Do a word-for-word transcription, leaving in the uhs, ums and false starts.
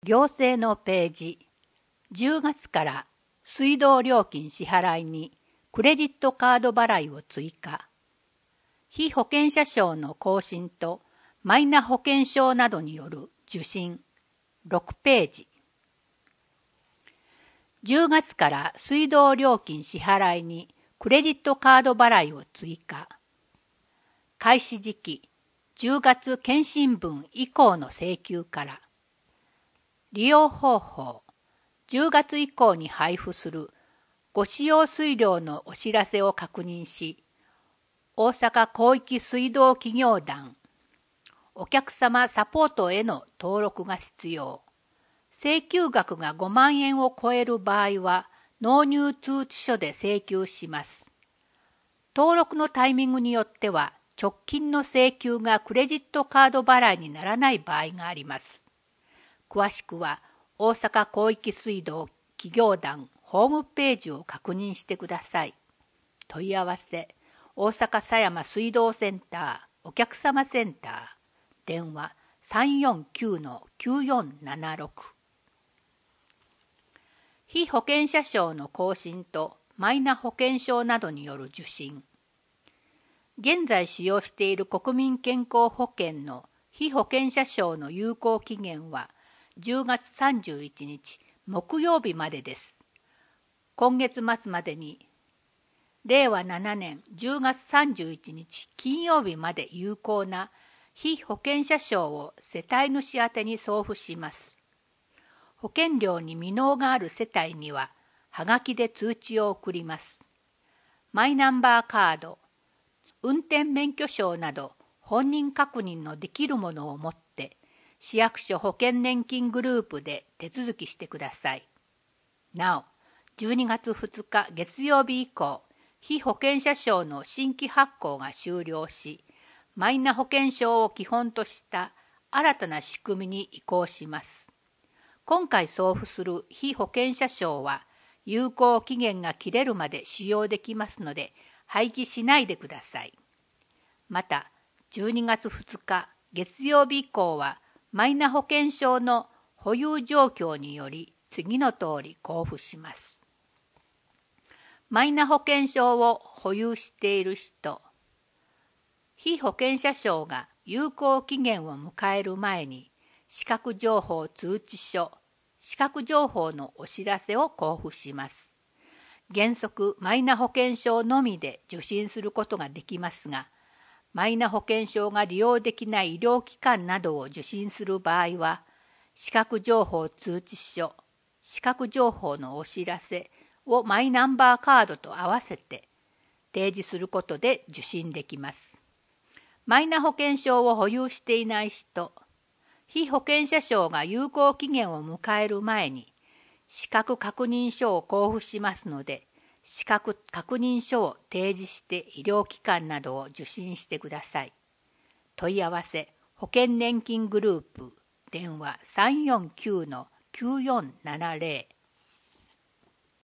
行政のページ、じゅうがつから水道料金支払いにクレジットカード払いを追加。被保険者証の更新とマイナ保険証などによる受診、ろくページ。じゅうがつから水道料金支払いにクレジットカード払いを追加。開始時期、じゅうがつ検針分以降の請求から。利用方法、じゅうがつ以降に配布するご使用水量のお知らせを確認し、大阪広域水道企業団、お客様サポートへの登録が必要。請求額がごまんえんを超える場合は、納入通知書で請求します。登録のタイミングによっては、直近の請求がクレジットカード払いにならない場合があります。詳しくは、大阪広域水道企業団ホームページを確認してください。問い合わせ、大阪狭山水道センターお客様センター、電話 さんよんきゅうのきゅうよんななろく。被保険者証の更新とマイナ保険証などによる受診。現在使用している国民健康保険の被保険者証の有効期限はじゅうがつさんじゅういちにち木曜日までです。今月末までにれいわななねんじゅうがつさんじゅういちにち金曜日まで有効な被保険者証を世帯主宛てに送付します。保険料に未納がある世帯にははがきで通知を送ります。マイナンバーカード、運転免許証など本人確認のできるものを持って市役所保険年金グループで手続きしてください。なお、じゅうにがつふつか月曜日以降、被保険者証の新規発行が終了し、マイナ保険証を基本とした新たな仕組みに移行します。今回送付する被保険者証は、有効期限が切れるまで使用できますので、廃棄しないでください。また、じゅうにがつふつか月曜日以降は、マイナ保険証の保有状況により次の通り交付します。マイナ保険証を保有している人、被保険者証が有効期限を迎える前に、資格情報通知書、資格情報のお知らせを交付します。原則、マイナ保険証のみで受診することができますが、マイナ保険証が利用できない医療機関などを受診する場合は、資格情報通知書、資格情報のお知らせをマイナンバーカードと合わせて提示することで受診できます。マイナ保険証を保有していない人、被保険者証が有効期限を迎える前に、資格確認書を交付しますので、資格確認書を提示して医療機関などを受診してください。問い合わせ、保険年金グループ、電話 さんよんきゅうのきゅうよんななぜろ。